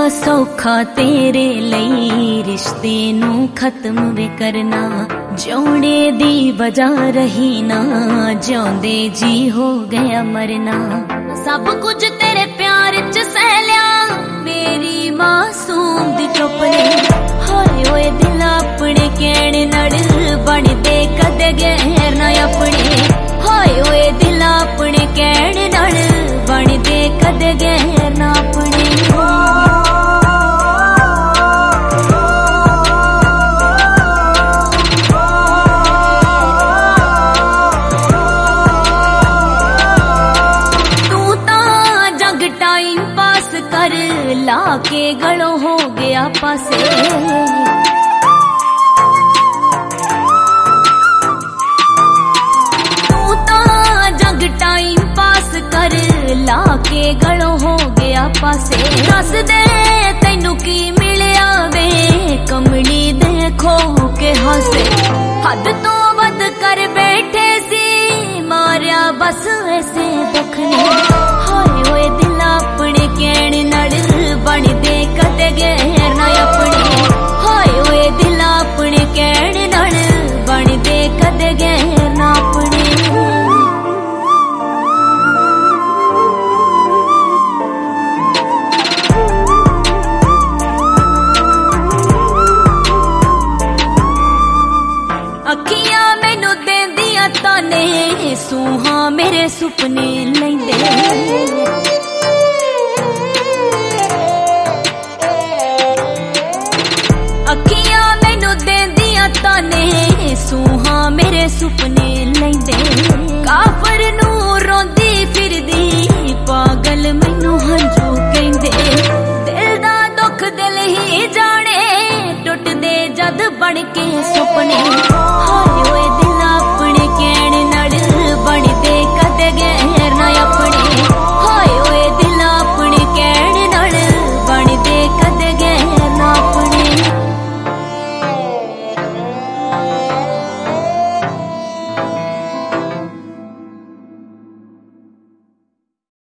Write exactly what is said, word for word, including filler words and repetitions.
सौखा तेरे लई रिश्ते नू खत्म वे करना। जिउणे दी वजह रही ना, जिउंदे जी हो गया मरना। सब कुछ तेरे प्यार च सह लिया, मेरी मासूम दी चुप ने। हाय ओए दिल अपने कहने नड़ बनदे कदे गैर ना अपने। हाय ओए दिल अपने कहने नड़ बनदे कदे गैर ना अपने। टाइम पास कर लाके गलों हो गया पासे। तू ता जग टाइम पास कर लाके गलों हो गया पासे। दस दे तैनू की मिलिया वे कमली देखो के हंसे। हद तो वध कर बैठे सी मारिया बस ऐसे दखने। हाय ओए दिल अपने कहने नड़ बनदे कदे गैर ना अपने। हाय ओए दिल अपने कहने नड़ बनदे कदे गैर ना अपने। अखियां मैनू देंदियां ताने, सूहां मेरे सुपने लैंदे। अखियां मैनू देंदियां ताने, सूहां मेरे सुपने